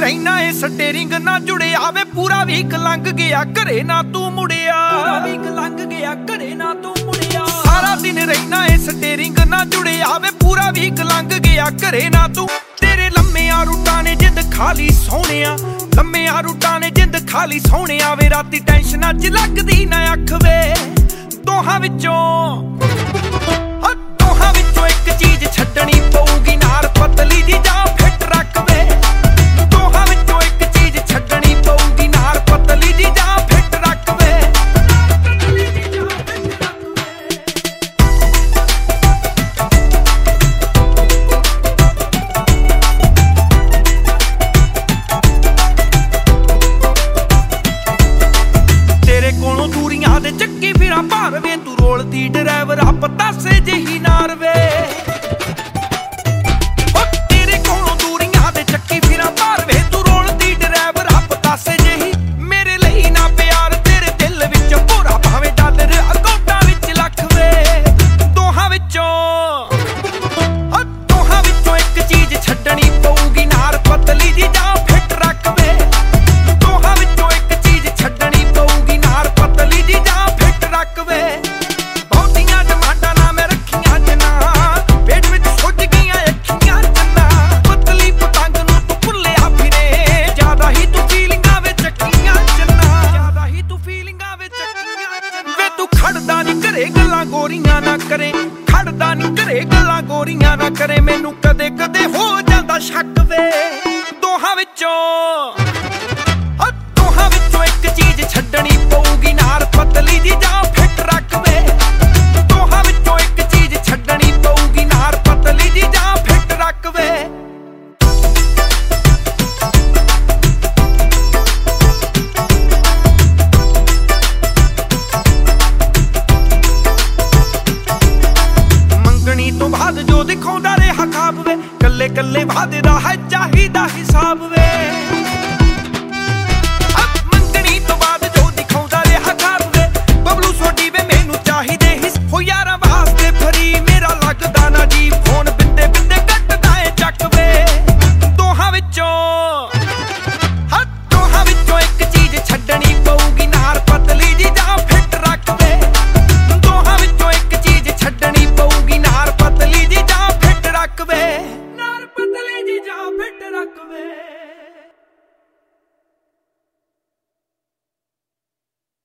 ਰਹਿਣਾ ਏ ਸਟੇਰਿੰਗ ਨਾ ਜੁੜਿਆ ਵੇ ਪੂਰਾ ਵੀਕ ਲੰਘ ਗਿਆ ਘਰੇ ਨਾ ਤੂੰ ਮੁੜਿਆ ਪੂਰਾ ਵੀਕ ਲੰਘ ਗਿਆ ਘਰੇ ਨਾ ਤੂੰ ਮੁੜਿਆ ਸਾਰਾ ਦਿਨ ਰਹਿਣਾ ਏ ਸਟੇਰਿੰਗ ਨਾ ਜੁੜਿਆ ਵੇ ਪੂਰਾ ਵੀਕ ਲੰਘ ਗਿਆ ਘਰੇ ਨਾ ਤੂੰ ਤੇਰੇ ਲੰਮਿਆਂ ਰੂਟਾਂ ਨੇ ਜਿੰਦ ਖਾਲੀ ਸੋਹਣਿਆ ਲੰਮਿਆਂ ਰੂਟਾਂ ਨੇ ਜਿੰਦ ਖਾਲੀ ਸੋਹਣਿਆ ਵੇ ਰਾਤੀ ਟੈਨਸ਼ਨਾਂ 'ਚ ਲੱਗਦੀ ਨਾ ਅੱਖ ਵੇ ਦੋਹਾਂ ਵਿੱਚੋਂ ਇੱਕ ਚੀਜ਼ ਛੱਡਣੀ ਪਊਗੀ ਨਾਰ ਪਤਲੀ ਦੀ ਜਾਂ ਫਿੱਟ ਰੱਖ ਵੇ ਦੋਹਾਂ ਵਿੱਚੋਂ ਇੱਕ ਚੀਜ਼ ਛੱਡਣੀ ਪਊਗੀ ਨਾਰ ਪਤਲੀ ਦੀ ਜਾਂ ਫਿੱਟ ਰੱਖ ਵੇ ਤੇਰੇ ਕੋਲੋਂ ਦੂਰੀਆਂ ਦੇ ਚੱਕੀ ਫਿਰਾਂ ਭਾਰ ਵੇ ਤੂੰ ਰੋਲਦੀ ਡਰਾਈਵਰ ਆ ਪਤਾਸੇ ਜਿਹੀ ਨਾਰ ਵੇ ਤੇਰੇ ਕੋਲੋਂ ਦੂਰੀਆਂ ਦੇ ਚੱਕੀ ਫਿਰਾਂ ਭਾਰ ਵੇ ਤੂੰ ਰੋਲਦੀ ਡਰਾਈਵਰ ਆ ਪਤਾਸੇ ਜਿਹੀ ਮੇਰੇ ਲਈ ਨਾ ਪਿਆਰ ਤੇਰੇ ਦਿਲ ਵਿੱਚ ਭੋਰਾ ਭਾਵੇਂ ਡਾਲਰ ਅਕਾਊਂਟਾਂ ਵਿੱਚ ਲੱਖ ਵੇ ਦੋਹਾਂ ਵਿੱਚੋਂ ਇੱਕ ਚੀਜ਼ ਛੱਡਣੀ ਪਊਗੀ ਨਾਰ ਪਤਲੀ ਦੀ ਜਾਂ ਫਿੱਟ ਰੱਖ ਵੇ ਦੋਹਾਂ ਵਿੱਚੋਂ ਇੱਕ ਚੀਜ਼ ਛੱਡਣੀ ਪਊਗੀ ਨਾਰ ਪਤਲੀ ਦੀ ਜਾਂ ਫਿੱਟ ਰੱਖ ਵੇ ਬਹੁਤੀਆਂ ਡਿਮਾਂਡਾਂ ਨਾ ਮੈਂ ਰੱਖੀਆਂ ਜਨਾ ਪੇਟ ਵਿੱਚ ਸੁੱਜ ਗਈਆਂ ਅੱਖੀਆਂ ਜਨਾ ਪਤਲੀ ਪਤੰਗ ਨੂੰ ਤੂੰ ਭੁੱਲਿਆ ਫਿਰੇ ਜ਼ਿਆਦਾ ਹੀ ਤੂੰ ਫੀਲਿੰਗਾਂ ਵਿੱਚ ਚੱਕੀਆਂ ਜਨਾ ਜ਼ਿਆਦਾ ਹੀ ਤੂੰ ਫੀਲਿੰਗਾਂ ਵਿੱਚ ਚੱਕੀਆਂ ਜਨਾ ਵੇ ਤੂੰ ਖੜਦਾ ਨਹੀਂ ਘਰੇ ਗੱਲਾਂ ਗੋਰੀਆਂ ਨਾ ਕਰੇ ਖੜਦਾ ਨਹੀਂ ਘਰੇ ਗੱਲਾਂ ਗੋਰੀਆਂ ਨਾ ਕਰੇ ਮੈਨੂੰ ਕਦੇ ਕਦੇ ਹੋ ਜਾਂਦਾ ਸ਼ੱਕ ਵੇ ਦੋਹਾਂ ਵਿੱਚੋਂ